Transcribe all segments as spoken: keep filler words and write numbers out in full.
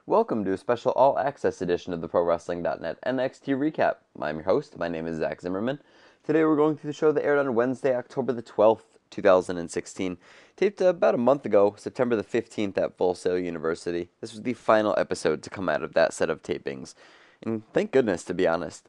Welcome to a special all-access edition of the Pro Wrestling dot net N X T Recap. I'm your host. My name is Zach Zimmerman. Today we're going through the show that aired on Wednesday, October the twelfth, two thousand sixteen. Taped about a month ago, September the fifteenth at Full Sail University. This was the final episode to come out of that set of tapings. And thank goodness, to be honest.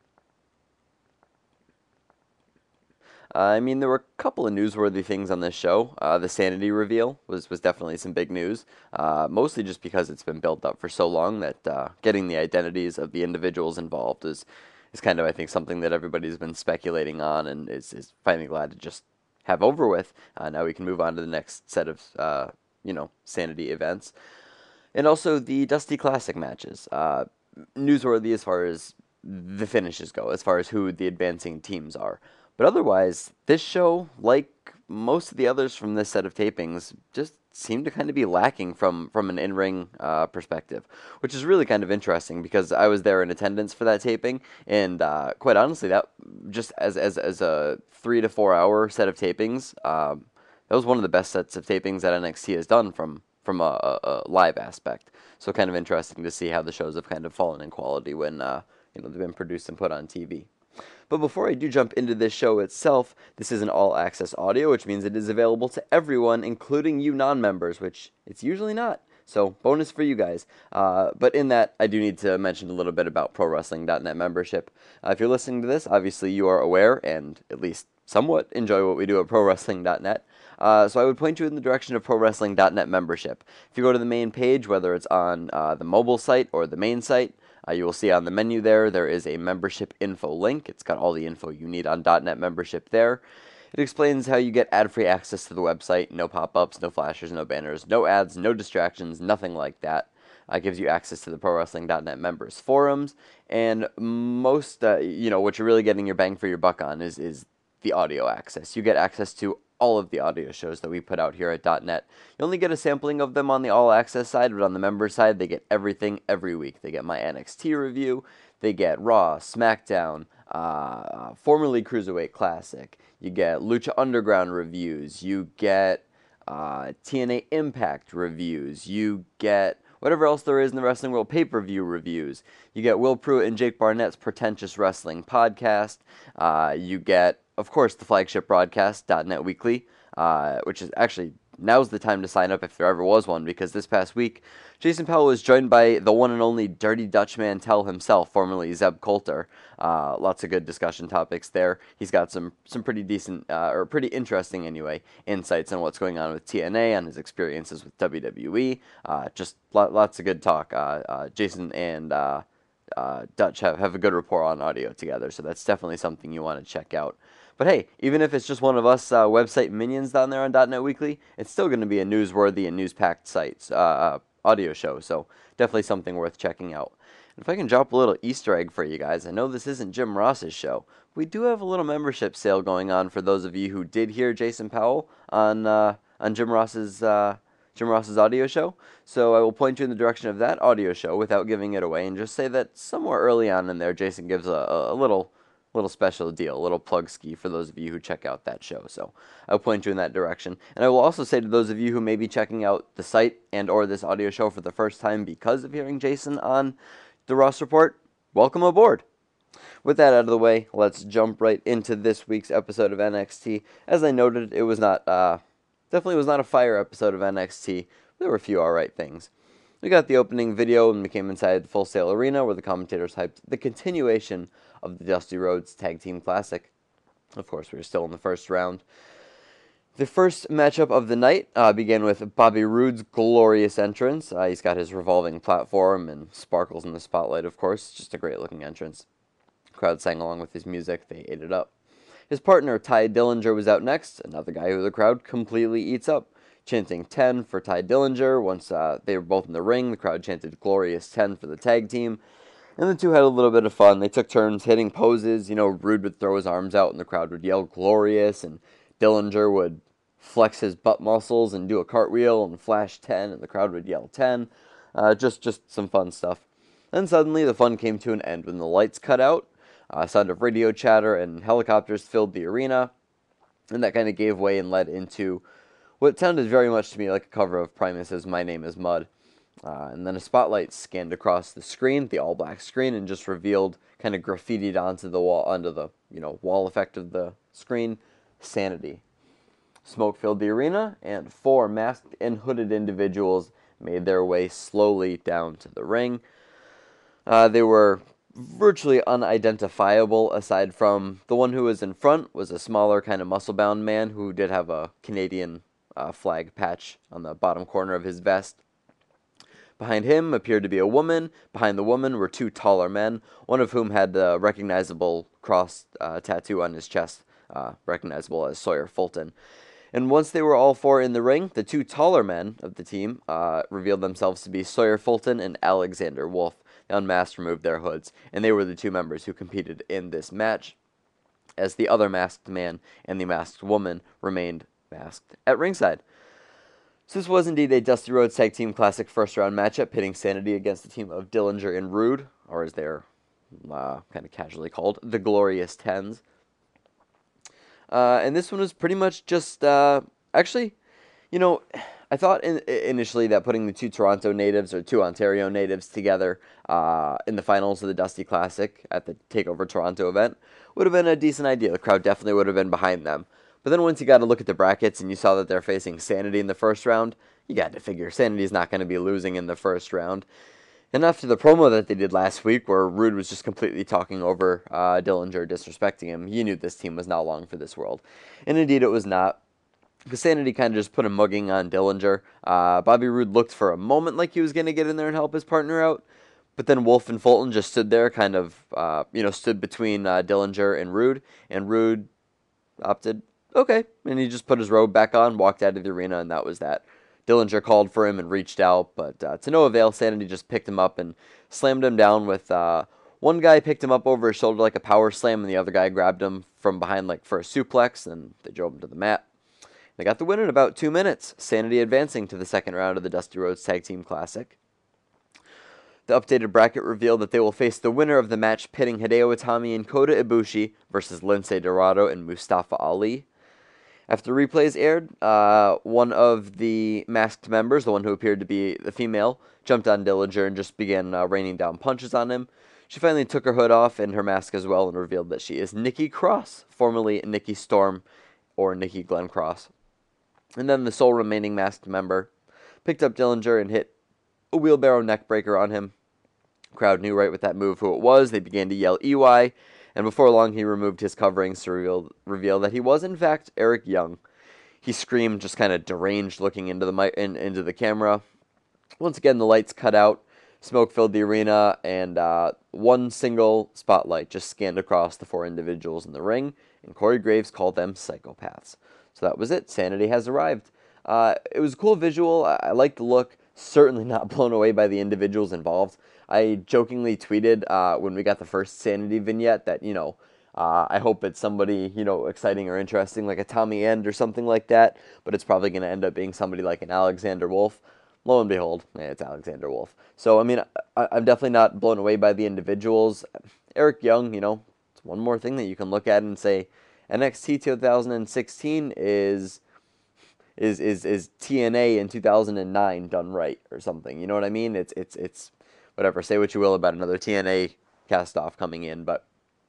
Uh, I mean, there were a couple of newsworthy things on this show. Uh, the Sanity reveal was, was definitely some big news, uh, mostly just because it's been built up for so long that uh, getting the identities of the individuals involved is, is kind of, I think, something that everybody's been speculating on and is, is finally glad to just have over with. Uh, now we can move on to the next set of, uh, you know, Sanity events. And also the Dusty Classic matches. Uh, newsworthy as far as the finishes go, as far as who the advancing teams are. But otherwise, this show, like most of the others from this set of tapings, just seemed to kind of be lacking from, from an in-ring uh, perspective, which is really kind of interesting because I was there in attendance for that taping, and uh, quite honestly, that just as as as a three to four hour set of tapings, um, that was one of the best sets of tapings that N X T has done from from a, a, a live aspect. So kind of interesting to see how the shows have kind of fallen in quality when uh, you know they've been produced and put on T V. But before I do jump into this show itself, this is an all-access audio, which means it is available to everyone, including you non-members, which it's usually not. So, bonus for you guys. Uh, but in that, I do need to mention a little bit about Pro Wrestling dot net membership. Uh, if you're listening to this, obviously you are aware, and at least somewhat enjoy what we do at Pro Wrestling dot net. Uh, so I would point you in the direction of Pro Wrestling dot net membership. If you go to the main page, whether it's on uh, the mobile site or the main site, Uh, you will see on the menu there, there is a membership info link. It's got all the info you need on .net membership there. It explains how you get ad-free access to the website, no pop-ups, no flashers, no banners, no ads, no distractions, nothing like that. Uh, it gives you access to the Pro Wrestling dot net members forums, and most, uh, you know, what you're really getting your bang for your buck on is, is the audio access. You get access to all of the audio shows that we put out here at .net. You only get a sampling of them on the all-access side, but on the member side, they get everything every week. They get my N X T review, they get Raw, SmackDown, uh, formerly Cruiserweight Classic, you get Lucha Underground reviews, you get uh, T N A Impact reviews, you get whatever else there is in the wrestling world, pay-per-view reviews. You get Will Pruitt and Jake Barnett's Pretentious Wrestling podcast. Uh, you get, of course, the flagship broadcast, .net Weekly, uh, which is actually, now's the time to sign up if there ever was one, because this past week, Jason Powell was joined by the one and only Dirty Dutch Mantel himself, formerly Zeb Coulter. Uh, lots of good discussion topics there. He's got some some pretty decent, uh, or pretty interesting anyway, insights on what's going on with T N A, on his experiences with W W E. Uh, just lots of good talk. Uh, uh, Jason and uh, uh, Dutch have, have a good rapport on audio together, so that's definitely something you want to check out. But hey, even if it's just one of us uh, website minions down there on .net Weekly, it's still going to be a newsworthy and news-packed site, uh, uh, audio show, so definitely something worth checking out. And if I can drop a little Easter egg for you guys, I know this isn't Jim Ross's show. We do have a little membership sale going on for those of you who did hear Jason Powell on uh, on Jim Ross's uh, Jim Ross's audio show. So I will point you in the direction of that audio show without giving it away, and just say that somewhere early on in there, Jason gives a, a little. little special deal, a little plug ski for those of you who check out that show. So I'll point you in that direction. And I will also say to those of you who may be checking out the site and or this audio show for the first time because of hearing Jason on the Ross Report, welcome aboard. With that out of the way, let's jump right into this week's episode of N X T. As I noted, it was not, uh, definitely was not a fire episode of N X T. There were a few alright things. We got the opening video and we came inside the Full Sail Arena where the commentators hyped the continuation of the Dusty Rhodes Tag Team Classic. Of course, we were still in the first round. The first matchup of the night uh, began with Bobby Roode's glorious entrance. Uh, he's got his revolving platform and sparkles in the spotlight, of course. Just a great-looking entrance. The crowd sang along with his music. They ate it up. His partner, Ty Dillinger, was out next, another guy who the crowd completely eats up. Chanting ten for Ty Dillinger. Once uh, they were both in the ring, the crowd chanted Glorious ten for the tag team. And the two had a little bit of fun. They took turns hitting poses. You know, Rude would throw his arms out and the crowd would yell Glorious. And Dillinger would flex his butt muscles and do a cartwheel and flash ten. And the crowd would yell ten. Uh, just, just some fun stuff. Then suddenly the fun came to an end when the lights cut out. Uh, sound of radio chatter and helicopters filled the arena. And that kind of gave way and led into what sounded very much to me like a cover of Primus's My Name is Mud. Uh, and then a spotlight scanned across the screen, the all-black screen, and just revealed, kind of graffitied onto the wall, onto the you know wall effect of the screen, Sanity. Smoke filled the arena, and four masked and hooded individuals made their way slowly down to the ring. Uh, they were virtually unidentifiable, aside from the one who was in front was a smaller, kind of muscle-bound man who did have a Canadian uh, flag patch on the bottom corner of his vest. Behind him appeared to be a woman. Behind the woman were two taller men, one of whom had the recognizable cross uh, tattoo on his chest, uh, recognizable as Sawyer Fulton. And once they were all four in the ring, the two taller men of the team uh, revealed themselves to be Sawyer Fulton and Alexander Wolf. The unmasked removed their hoods, and they were the two members who competed in this match, as the other masked man and the masked woman remained masked at ringside. So this was indeed a Dusty Rhodes Tag Team Classic first-round matchup, pitting Sanity against the team of Dillinger and Rude, or as they're uh, kind of casually called, the Glorious Tens. Uh, and this one was pretty much just, uh, actually, you know, I thought in, initially that putting the two Toronto natives or two Ontario natives together uh, in the finals of the Dusty Classic at the TakeOver Toronto event would have been a decent idea. The crowd definitely would have been behind them. But then once you got to look at the brackets and you saw that they're facing Sanity in the first round, you got to figure Sanity's not going to be losing in the first round. And after the promo that they did last week, where Rude was just completely talking over uh, Dillinger, disrespecting him, you knew this team was not long for this world. And indeed, it was not. Because Sanity kind of just put a mugging on Dillinger. Uh, Bobby Roode looked for a moment like he was going to get in there and help his partner out. But then Wolf and Fulton just stood there, kind of, uh, you know, stood between uh, Dillinger and Rude. And Rude opted, okay. And he just put his robe back on, walked out of the arena, and that was that. Dillinger called for him and reached out, but uh, to no avail. Sanity just picked him up and slammed him down with, uh, one guy picked him up over his shoulder like a power slam, and the other guy grabbed him from behind like for a suplex, and they drove him to the mat. They got the win in about two minutes, Sanity advancing to the second round of the Dusty Rhodes Tag Team Classic. The updated bracket revealed that they will face the winner of the match pitting Hideo Itami and Kota Ibushi versus Lince Dorado and Mustafa Ali. After replays aired, uh, one of the masked members, the one who appeared to be the female, jumped on Dillinger and just began uh, raining down punches on him. She finally took her hood off and her mask as well and revealed that she is Nikki Cross, formerly Nikki Storm or Nikki Glenn Cross. And then the sole remaining masked member picked up Dillinger and hit a wheelbarrow neckbreaker on him. The crowd knew right with that move who it was. They began to yell E Y. And before long, he removed his coverings to reveal, reveal that he was, in fact, Eric Young. He screamed, just kind of deranged, looking into the mic, in, into the camera. Once again, the lights cut out, smoke filled the arena, and uh, one single spotlight just scanned across the four individuals in the ring, and Corey Graves called them psychopaths. So that was it. Sanity has arrived. Uh, it was a cool visual. I, I liked the look. Certainly not blown away by the individuals involved. I jokingly tweeted uh, when we got the first Sanity vignette that, you know, uh, I hope it's somebody, you know, exciting or interesting, like a Tommy End or something like that, but it's probably going to end up being somebody like an Alexander Wolf. Lo and behold, yeah, it's Alexander Wolf. So, I mean, I, I'm definitely not blown away by the individuals. Eric Young, you know, it's one more thing that you can look at and say, N X T two thousand sixteen is... Is, is is T N A in two thousand nine done right or something? You know what I mean? It's it's it's whatever. Say what you will about another T N A cast off coming in, but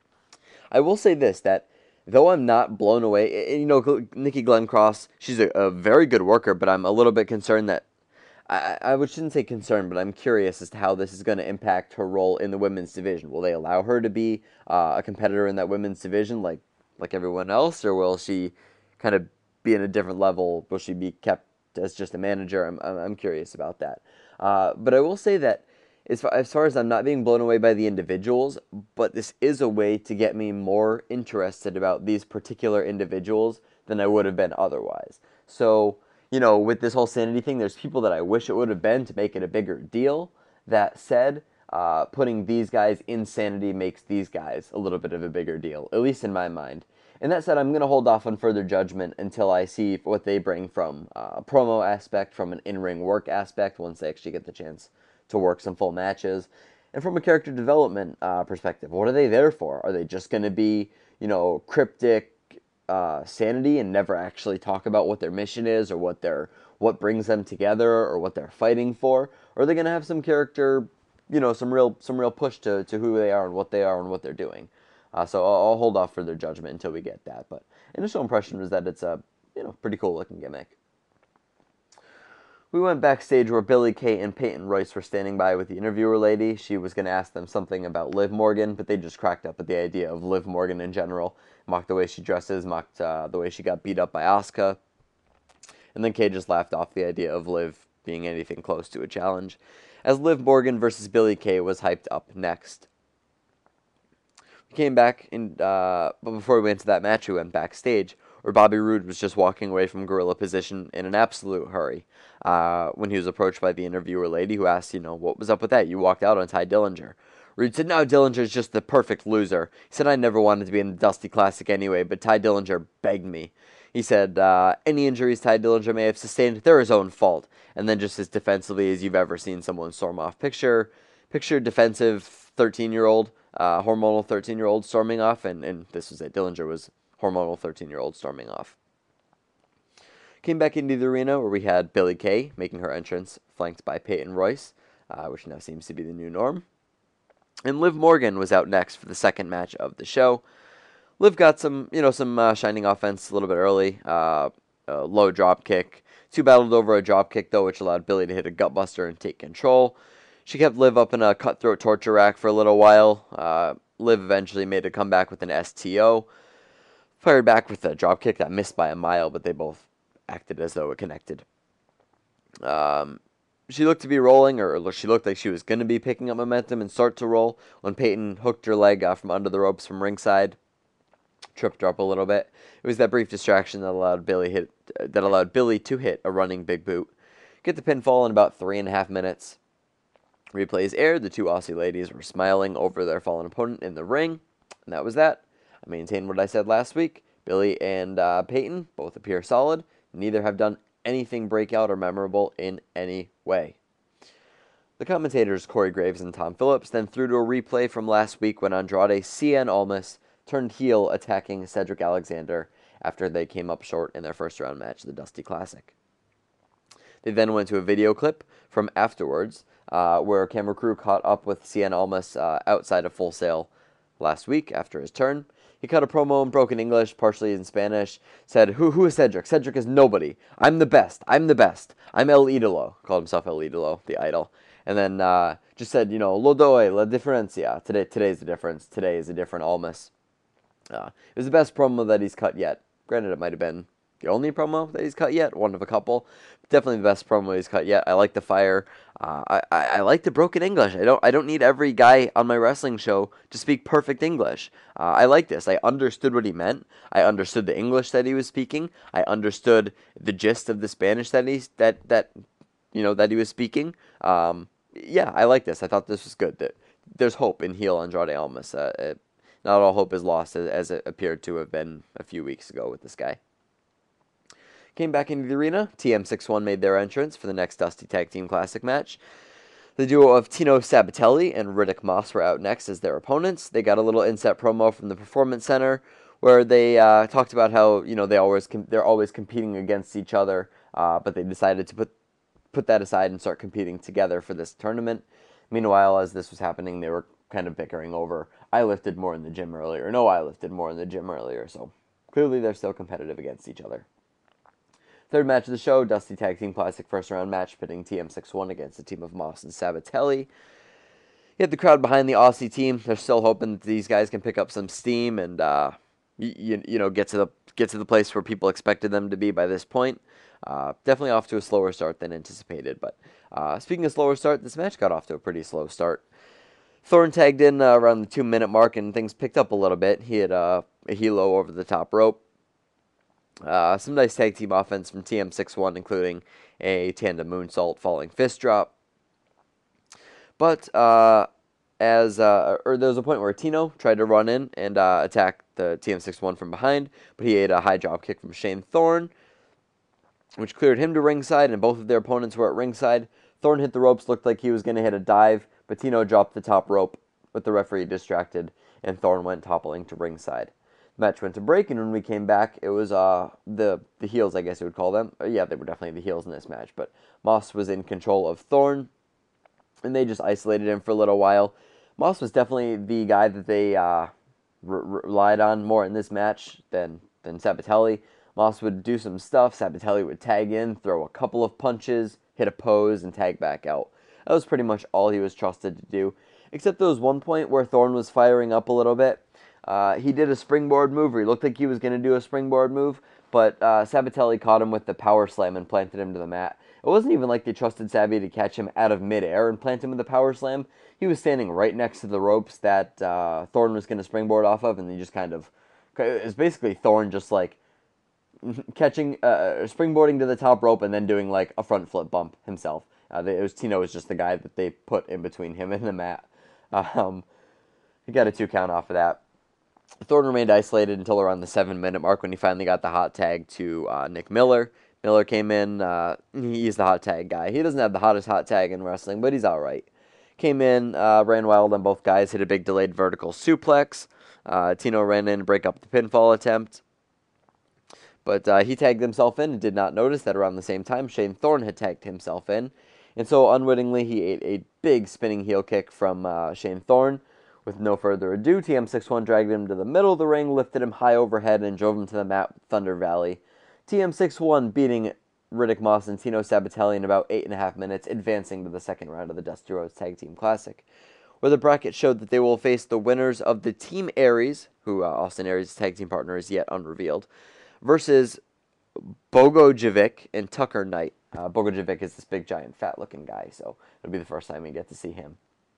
I will say this: that though I'm not blown away, you know, Nikki Glenn Cross, she's a, a very good worker, but I'm a little bit concerned that I I shouldn't say concerned, but I'm curious as to how this is going to impact her role in the women's division. Will they allow her to be uh, a competitor in that women's division like like everyone else, or will she kind of be in a different level? Will she be kept as just a manager? I'm I'm curious about that. Uh, but I will say that as far, as far as I'm not being blown away by the individuals, but this is a way to get me more interested about these particular individuals than I would have been otherwise. So, you know, with this whole Sanity thing, there's people that I wish it would have been to make it a bigger deal. That said, uh, putting these guys in Sanity makes these guys a little bit of a bigger deal, at least in my mind. And that said, I'm going to hold off on further judgment until I see what they bring from uh, a promo aspect, from an in-ring work aspect, once they actually get the chance to work some full matches. And from a character development uh, perspective, what are they there for? Are they just going to be, you know, cryptic uh, Sanity and never actually talk about what their mission is or what their what brings them together or what they're fighting for? or are they going to have some character, you know, some real some real push to, to who they are and what they are and what they're doing. Uh, so I'll, I'll hold off for their judgment until we get that. But initial impression was that it's a you know pretty cool looking gimmick. We went backstage where Billie Kay and Peyton Royce were standing by with the interviewer lady. She was going to ask them something about Liv Morgan, but they just cracked up at the idea of Liv Morgan in general. Mocked the way she dresses, mocked uh, the way she got beat up by Asuka. And then Kay just laughed off the idea of Liv being anything close to a challenge, as Liv Morgan versus Billie Kay was hyped up next. We came back, and uh, but before we went to that match, we went backstage, where Bobby Roode was just walking away from gorilla position in an absolute hurry uh, when he was approached by the interviewer lady, who asked, you know, what was up with that? You walked out on Tye Dillinger. Roode said, no, Dillinger's just the perfect loser. He said, I never wanted to be in the Dusty Classic anyway, but Tye Dillinger begged me. He said, uh, any injuries Tye Dillinger may have sustained, they're his own fault. And then just as defensively as you've ever seen someone storm off. Picture, picture defensive thirteen-year-old, uh, hormonal thirteen-year-old storming off, and, and this was it. Dillinger was hormonal thirteen-year-old storming off. Came back into the arena where we had Billie Kay making her entrance, flanked by Peyton Royce, uh, which now seems to be the new norm. And Liv Morgan was out next for the second match of the show. Liv got some, you know, some uh, shining offense a little bit early. Uh, a low drop kick. Two battled over a drop kick, though, which allowed Billie to hit a gutbuster and take control. She kept Liv up in a cutthroat torture rack for a little while. Uh, Liv eventually made a comeback with an S T O. Fired back with a drop kick that missed by a mile, but they both acted as though it connected. Um, she looked to be rolling, or she looked like she was going to be picking up momentum and start to roll when Peyton hooked her leg uh, from under the ropes from ringside. Tripped her up a little bit. It was that brief distraction that allowed Billie hit uh, that allowed Billie to hit a running big boot. Get the pinfall in about three and a half minutes. Replays aired. The two Aussie ladies were smiling over their fallen opponent in the ring, and that was that. I maintain what I said last week. Billie and uh, Peyton both appear solid. Neither have done anything breakout or memorable in any way. The commentators, Corey Graves and Tom Phillips, then threw to a replay from last week when Andrade Cien Almas turned heel attacking Cedric Alexander after they came up short in their first round match of the Dusty Classic. They then went to a video clip from afterwards uh, where camera crew caught up with Cien Almas uh, outside of Full Sail last week after his turn. He cut a promo in broken English, partially in Spanish, said, who who is Cedric? Cedric is nobody. I'm the best. I'm the best. I'm El Idolo. Called himself El Idolo, the idol. And then uh, just said, you know, lo doy, la diferencia. Today, today's the difference. Today is a different Almas. Uh, it was the best promo that he's cut yet. Granted, it might have been the only promo that he's cut yet, one of a couple. But definitely the best promo he's cut yet. I like the fire. Uh, I, I I like the broken English. I don't I don't need every guy on my wrestling show to speak perfect English. Uh, I like this. I understood what he meant. I understood the English that he was speaking. I understood the gist of the Spanish that he that that you know that he was speaking. Um, yeah, I like this. I thought this was good. That there's hope in heel Andrade Almas. Uh, it, Not all hope is lost, as it appeared to have been a few weeks ago with this guy. Came back into the arena. T M sixty-one made their entrance for the next Dusty Tag Team Classic match. The duo of Tino Sabatelli and Riddick Moss were out next as their opponents. They got a little inset promo from the Performance Center where they uh, talked about how you know they always com- they're always competing against each other, uh, but they decided to put put that aside and start competing together for this tournament. Meanwhile, as this was happening, they were kind of bickering over, I lifted more in the gym earlier. No, I lifted more in the gym earlier. So clearly they're still competitive against each other. Third match of the show, Dusty Tag Team Classic first round match pitting T M sixty-one against the team of Moss and Sabatelli. You had the crowd behind the Aussie team. They're still hoping that these guys can pick up some steam and uh, you, you know get to the get to the place where people expected them to be by this point. Uh, definitely off to a slower start than anticipated. But uh, speaking of slower start, this match got off to a pretty slow start. Thorne tagged in uh, around the two-minute mark, and things picked up a little bit. He had uh, a helo over the top rope. Uh, some nice tag team offense from T M sixty-one, including a tandem moonsault falling fist drop. But uh, as uh, or there was a point where Tino tried to run in and uh, attack the T M sixty-one from behind, but he ate a high drop kick from Shane Thorne, which cleared him to ringside, and both of their opponents were at ringside. Thorne hit the ropes, looked like he was going to hit a dive, but Tino dropped the top rope with the referee distracted, and Thorne went toppling to ringside. The match went to break, and when we came back, it was uh the, the heels, I guess you would call them. Uh, yeah, they were definitely the heels in this match, but Moss was in control of Thorne. and they just isolated him for a little while. Moss was definitely the guy that they uh, re- relied on more in this match than, than Sabatelli. Moss would do some stuff, Sabatelli would tag in, throw a couple of punches, hit a pose, and tag back out. That was pretty much all he was trusted to do, except there was one point where Thorne was firing up a little bit. Uh, he did a springboard move, or he looked like he was going to do a springboard move, but uh, Sabatelli caught him with the power slam and planted him to the mat. It wasn't even like they trusted Sabby to catch him out of midair and plant him with the power slam. He was standing right next to the ropes that uh, Thorne was going to springboard off of, and he just kind of... It was basically Thorne just like catching, uh, springboarding to the top rope and then doing like a front flip bump himself. Uh, it was Tino was just the guy that they put in between him and the mat. Um, he got a two count off of that. Thorne remained isolated until around the seven minute mark when he finally got the hot tag to uh, Nick Miller. Miller came in. Uh, he's the hot tag guy. He doesn't have the hottest hot tag in wrestling, but he's all right. Came in, uh, ran wild on both guys, hit a big delayed vertical suplex. Uh, Tino ran in to break up the pinfall attempt. But uh, he tagged himself in and did not notice that around the same time Shane Thorne had tagged himself in. And so unwittingly he ate a big spinning heel kick from uh, Shane Thorne. With no further ado, T M sixty-one dragged him to the middle of the ring, lifted him high overhead, and drove him to the mat with Thunder Valley. T M sixty-one beating Riddick Moss and Tino Sabatelli in about eight and a half minutes, advancing to the second round of the Dusty Rhodes Tag Team Classic, where the bracket showed that they will face the winners of the Team Aries, who uh, Austin Aries' tag team partner is yet unrevealed, versus Bogojevic and Tucker Knight. Uh, Bogojevic is this big, giant, fat-looking guy, so it'll be the first time we get to see him.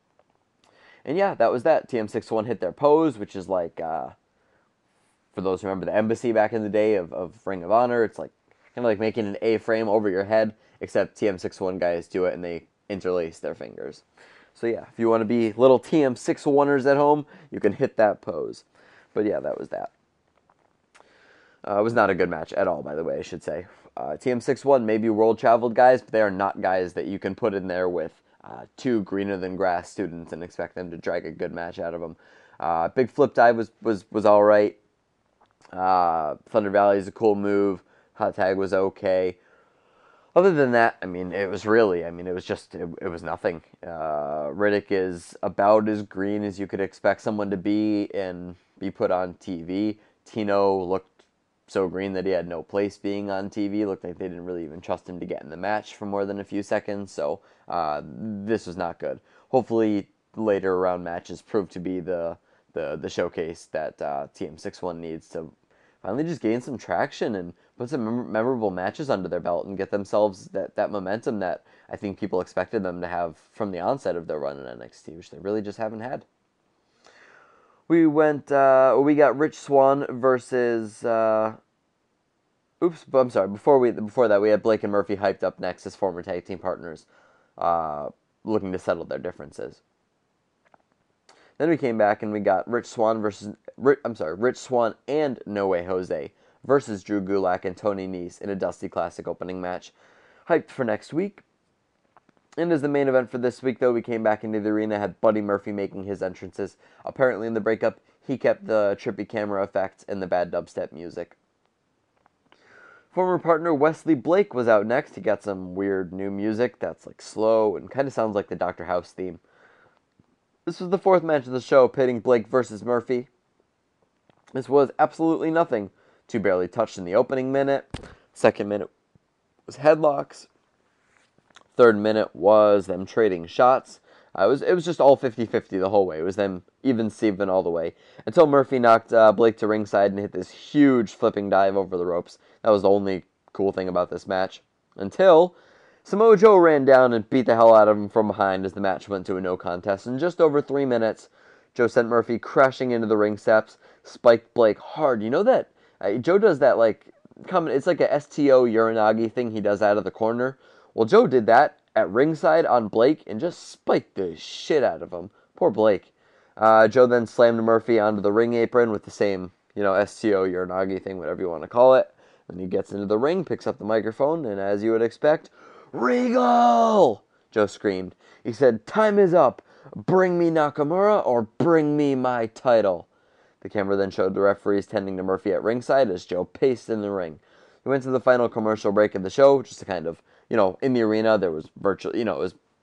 And yeah, that was that. T M sixty-one hit their pose, which is like, uh, for those who remember the Embassy back in the day of, of Ring of Honor, it's like kind of like making an A-frame over your head, except T M sixty-one guys do it and they interlace their fingers. So yeah, if you want to be little T M sixty-one-ers at home, you can hit that pose. But yeah, that was that. Uh, it was not a good match at all, by the way, I should say. Uh, T M sixty-one may be world-traveled guys, but they are not guys that you can put in there with Uh, two greener-than-grass students and expect them to drag a good match out of them. Uh, big flip dive was, was, was all right. Uh, Thunder Valley is a cool move. Hot tag was okay. Other than that, I mean, it was really, I mean, it was just, it, it was nothing. Uh, Riddick is about as green as you could expect someone to be and be put on T V. Tino looked so green that he had no place being on T V. Looked like they didn't really even trust him to get in the match for more than a few seconds. So uh, this was not good. Hopefully later round matches prove to be the the, the showcase that uh, T M sixty-one needs to finally just gain some traction and put some mem- memorable matches under their belt and get themselves that, that momentum that I think people expected them to have from the onset of their run in N X T, which they really just haven't had. We went, uh, we got Rich Swann versus, uh, oops, I'm sorry, before we before that we had Blake and Murphy hyped up next as former tag team partners, uh, looking to settle their differences. Then we came back and we got Rich Swann versus, I'm sorry, Rich Swann and No Way Jose versus Drew Gulak and Tony Nese in a Dusty Classic opening match. Hyped for next week. And as the main event for this week, though, we came back into the arena, had Buddy Murphy making his entrances. Apparently in the breakup, he kept the trippy camera effects and the bad dubstep music. Former partner Wesley Blake was out next. He got some weird new music that's like slow and kind of sounds like the Doctor House theme. This was the fourth match of the show, pitting Blake versus Murphy. This was absolutely nothing. Two barely touched in the opening minute. Second minute was headlocks. Third minute was them trading shots. Uh, it was it was just all fifty-fifty the whole way. It was them even Steven all the way. Until Murphy knocked uh, Blake to ringside and hit this huge flipping dive over the ropes. That was the only cool thing about this match. Until Samoa Joe ran down and beat the hell out of him from behind as the match went to a no contest. In just over three minutes, Joe sent Murphy crashing into the ring steps, spiked Blake hard. You know that? Uh, Joe does that like, it's like a S T O Uranagi thing he does out of the corner. Well, Joe did that at ringside on Blake and just spiked the shit out of him. Poor Blake. Uh, Joe then slammed Murphy onto the ring apron with the same, you know, S T O Uranagi thing, whatever you want to call it. Then he gets into the ring, picks up the microphone, and as you would expect, Regal! Joe screamed. He said, "Time is up. Bring me Nakamura or bring me my title." The camera then showed the referees tending to Murphy at ringside as Joe paced in the ring. We went to the final commercial break of the show, just to kind of, you know, in the arena, there was virtually, you know, it was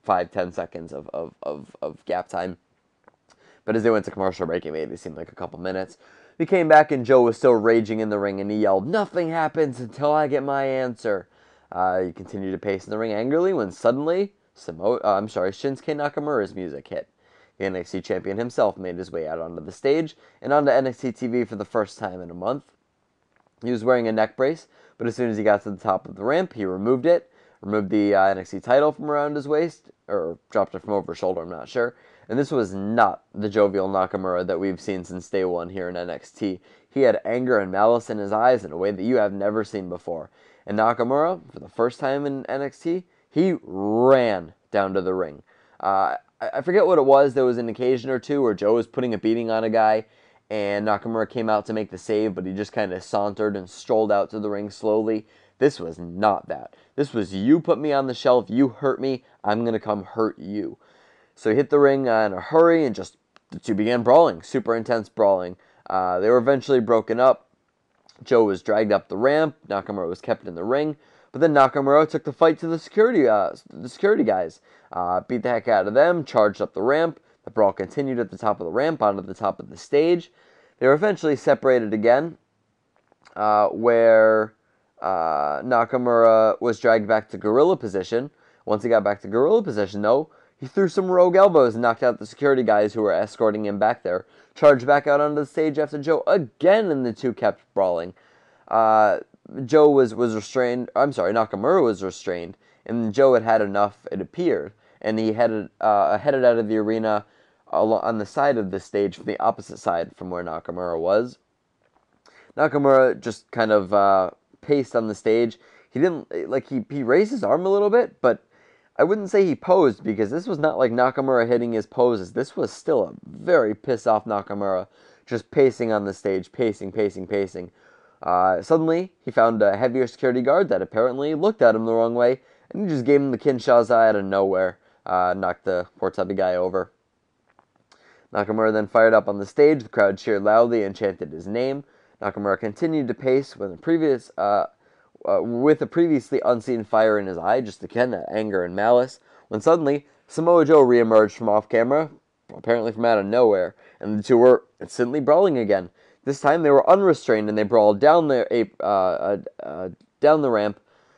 five, ten seconds of, of, of, of gap time. But as they went to commercial break, it made it seem like a couple minutes. We came back and Joe was still raging in the ring, and he yelled, "Nothing happens until I get my answer." Uh, he continued to pace in the ring angrily when suddenly, Samo- uh, I'm sorry, Shinsuke Nakamura's music hit. The N X T champion himself made his way out onto the stage and onto N X T T V for the first time in a month. He was wearing a neck brace, but as soon as he got to the top of the ramp, he removed it, removed the uh, N X T title from around his waist, or dropped it from over his shoulder, I'm not sure. And this was not the jovial Nakamura that we've seen since day one here in N X T. He had anger and malice in his eyes in a way that you have never seen before. And Nakamura, for the first time in N X T, he ran down to the ring. Uh, I forget what it was. There was an occasion or two where Joe was putting a beating on a guy, and Nakamura came out to make the save, but he just kind of sauntered and strolled out to the ring slowly. This was not that. This was, you put me on the shelf, you hurt me, I'm going to come hurt you. So he hit the ring uh, in a hurry, and just the two began brawling, super intense brawling. Uh, they were eventually broken up. Joe was dragged up the ramp. Nakamura was kept in the ring. But then Nakamura took the fight to the security uh, the security guys. Uh, beat the heck out of them, charged up the ramp. The brawl continued at the top of the ramp onto the top of the stage. They were eventually separated again, uh, where uh, Nakamura was dragged back to gorilla position. Once he got back to gorilla position, though, he threw some rogue elbows and knocked out the security guys who were escorting him back there. Charged back out onto the stage after Joe again, and the two kept brawling. Uh, Joe was, was restrained. I'm sorry, Nakamura was restrained, and Joe had had enough, it appeared, and he headed uh, headed out of the arena on the side of the stage, from the opposite side from where Nakamura was. Nakamura just kind of uh, paced on the stage. He didn't, like, he, he raised his arm a little bit, but I wouldn't say he posed, because this was not like Nakamura hitting his poses. This was still a very pissed-off Nakamura, just pacing on the stage, pacing, pacing, pacing. Uh, suddenly, he found a heavier security guard that apparently looked at him the wrong way, and he just gave him the Kinshasa out of nowhere, uh, knocked the poor tubby guy over. Nakamura then fired up on the stage. The crowd cheered loudly and chanted his name. Nakamura continued to pace with a previous, uh, uh, with a previously unseen fire in his eye, just again that anger and malice. When suddenly Samoa Joe reemerged from off camera, apparently from out of nowhere, and the two were instantly brawling again. This time they were unrestrained and they brawled down the uh, uh, uh, down the ramp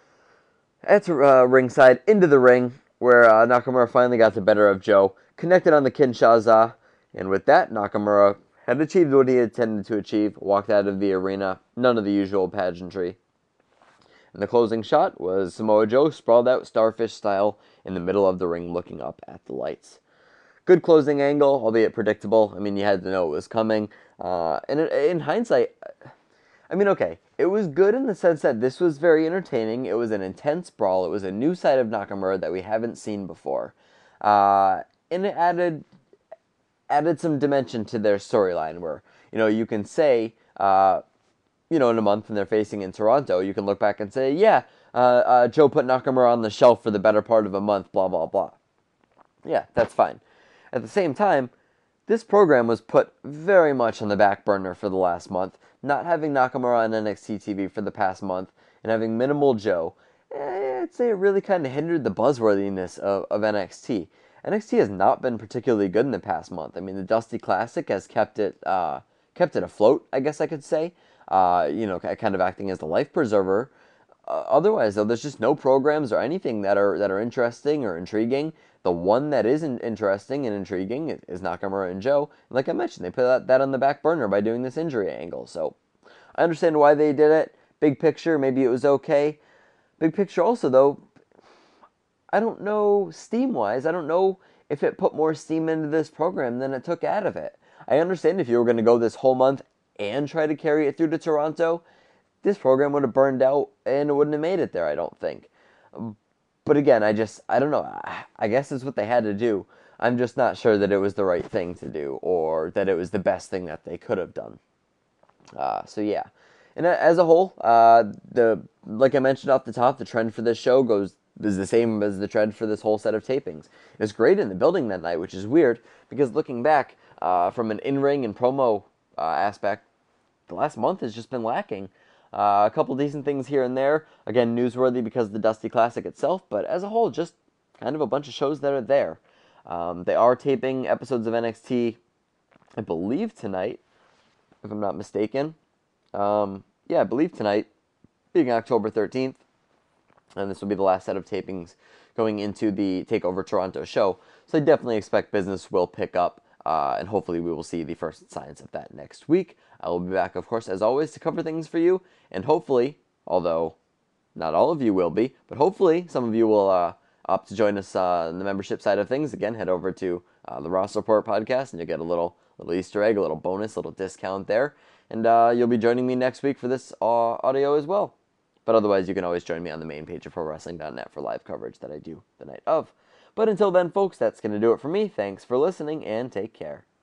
at uh, ringside into the ring, where uh, Nakamura finally got the better of Joe, connected on the Kinshasa. And with that, Nakamura had achieved what he intended to achieve, walked out of the arena, none of the usual pageantry. And the closing shot was Samoa Joe sprawled out starfish style in the middle of the ring looking up at the lights. Good closing angle, albeit predictable. I mean, you had to know it was coming. Uh, and in hindsight, I mean, okay, it was good in the sense that this was very entertaining. It was an intense brawl. It was a new side of Nakamura that we haven't seen before. Uh, and it added... added some dimension to their storyline where, you know, you can say, uh, you know, in a month when they're facing in Toronto, you can look back and say, yeah, uh, uh, Joe put Nakamura on the shelf for the better part of a month, blah, blah, blah. Yeah, that's fine. At the same time, this program was put very much on the back burner for the last month. Not having Nakamura on N X T T V for the past month and having minimal Joe, eh, I'd say it really kind of hindered the buzzworthiness of, of N X T. N X T has not been particularly good in the past month. I mean, the Dusty Classic has kept it uh, kept it afloat, I guess I could say. Uh, you know, kind of acting as the life preserver. Uh, otherwise, though, there's just no programs or anything that are that are interesting or intriguing. The one that isn't interesting and intriguing is Nakamura and Joe. And like I mentioned, they put that, that on the back burner by doing this injury angle. So I understand why they did it. Big picture, maybe it was okay. Big picture also, though, I don't know, steam-wise, I don't know if it put more steam into this program than it took out of it. I understand if you were going to go this whole month and try to carry it through to Toronto, this program would have burned out and it wouldn't have made it there, I don't think. But again, I just, I don't know, I guess it's what they had to do. I'm just not sure that it was the right thing to do or that it was the best thing that they could have done. Uh, so yeah. And as a whole, uh, the like I mentioned off the top, the trend for this show goes is the same as the trend for this whole set of tapings. It was great in the building that night, which is weird, because looking back, uh, from an in-ring and promo uh, aspect, the last month has just been lacking. Uh, a couple decent things here and there. Again, newsworthy because of the Dusty Classic itself, but as a whole, just kind of a bunch of shows that are there. Um, they are taping episodes of N X T, I believe tonight, if I'm not mistaken. Um, yeah, I believe tonight, being October thirteenth, and this will be the last set of tapings going into the TakeOver Toronto show. So I definitely expect business will pick up, uh, and hopefully we will see the first signs of that next week. I will be back, of course, as always, to cover things for you, and hopefully, although not all of you will be, but hopefully some of you will uh, opt to join us uh, in the membership side of things. Again, head over to uh, the Ross Report podcast, and you'll get a little little Easter egg, a little bonus, a little discount there. And uh, you'll be joining me next week for this uh, audio as well. But otherwise, you can always join me on the main page of pro wrestling dot net for live coverage that I do the night of. But until then, folks, that's going to do it for me. Thanks for listening, and take care.